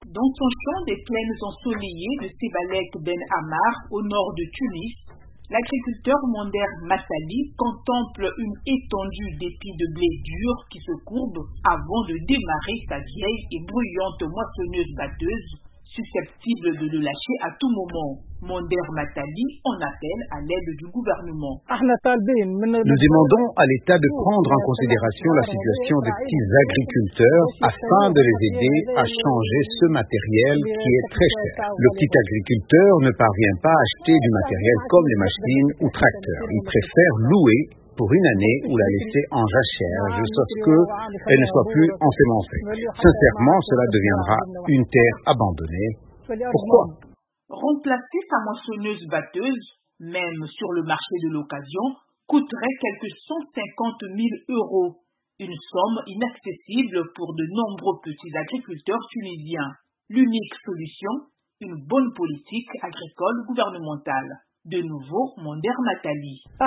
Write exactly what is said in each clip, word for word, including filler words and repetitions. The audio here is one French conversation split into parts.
Dans son champ des plaines ensoleillées de Sebalek Ben Ammar, au nord de Tunis, l'agriculteur Monder Massali contemple une étendue d'épis de blé dur qui se courbent avant de démarrer sa vieille et bruyante moissonneuse-batteuse, susceptible de le lâcher à tout moment. Monder Massali en appelle à l'aide du gouvernement. Nous demandons à l'État de prendre en considération la situation des petits agriculteurs afin de les aider à changer ce matériel qui est très cher. Le petit agriculteur ne parvient pas à acheter du matériel comme les machines ou tracteurs. Il préfère louer pour une année ou la laisser en jachère jusqu'à ce qu'elle ne soit plus ensemencée. Sincèrement, cela deviendra une terre abandonnée. Pourquoi ? Remplacer sa moissonneuse-batteuse, même sur le marché de l'occasion, coûterait quelques cent cinquante mille euros, une somme inaccessible pour de nombreux petits agriculteurs tunisiens. L'unique solution, une bonne politique agricole gouvernementale. De nouveau, Monder Massali. S'il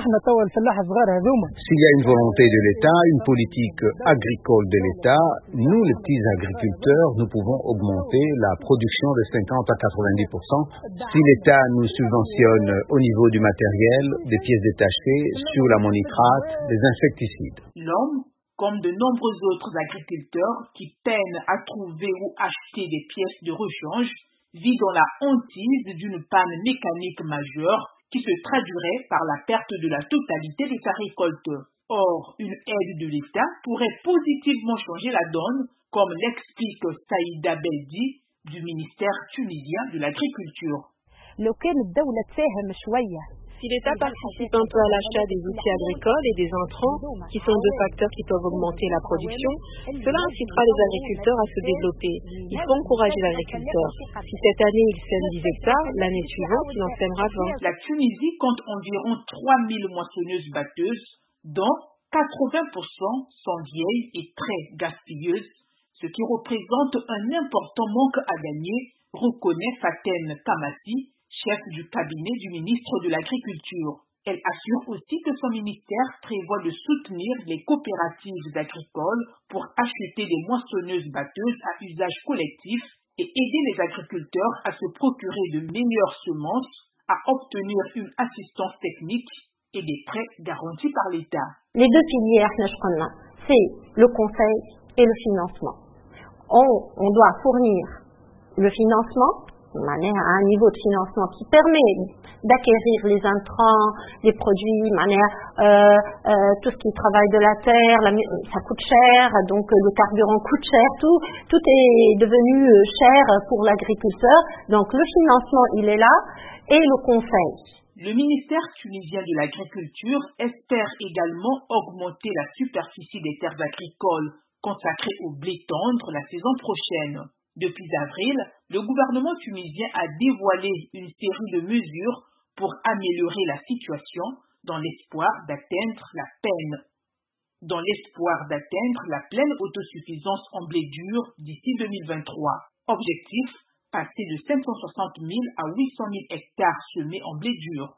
y a une volonté de l'État, une politique agricole de l'État, nous, les petits agriculteurs, nous pouvons augmenter la production de cinquante à quatre-vingt-dix pour cent si l'État nous subventionne au niveau du matériel, des pièces détachées, sur l'ammonitrate, des insecticides. L'homme, comme de nombreux autres agriculteurs qui peinent à trouver ou acheter des pièces de rechange, vit dans la hantise d'une panne mécanique majeure qui se traduirait par la perte de la totalité de sa récolte. Or, une aide de l'État pourrait positivement changer la donne, comme l'explique Saïda Beldi du ministère tunisien de l'Agriculture. Si l'État participe un peu à l'achat des outils agricoles et des intrants, qui sont deux facteurs qui peuvent augmenter la production, cela incitera les agriculteurs à se développer. Il faut encourager l'agriculteur. Si cette année il sème dix hectares, l'année suivante il en sèmera vingt. La Tunisie compte environ trois mille moissonneuses-batteuses, dont quatre-vingts pour cent sont vieilles et très gaspilleuses, ce qui représente un important manque à gagner, reconnaît Faten Kamassi, chef du cabinet du ministre de l'Agriculture. Elle assure aussi que son ministère prévoit de soutenir les coopératives agricoles pour acheter des moissonneuses-batteuses à usage collectif et aider les agriculteurs à se procurer de meilleures semences, à obtenir une assistance technique et des prêts garantis par l'État. Les deux filières, c'est le conseil et le financement. On, on doit fournir le financement de manière à un niveau de financement qui permet d'acquérir les intrants, les produits, de manière euh, euh, tout ce qui travaille de la terre, la, ça coûte cher, donc euh, le carburant coûte cher, tout, tout est devenu euh, cher pour l'agriculteur. Donc le financement, il est là, et le conseil. Le ministère tunisien de l'Agriculture espère également augmenter la superficie des terres agricoles consacrées au blé tendre la saison prochaine. Depuis avril, le gouvernement tunisien a dévoilé une série de mesures pour améliorer la situation dans l'espoir d'atteindre la pleine, dans l'espoir d'atteindre la pleine autosuffisance en blé dur d'ici deux mille vingt-trois. Objectif, passer de cinq cent soixante mille à huit cent mille hectares semés en blé dur.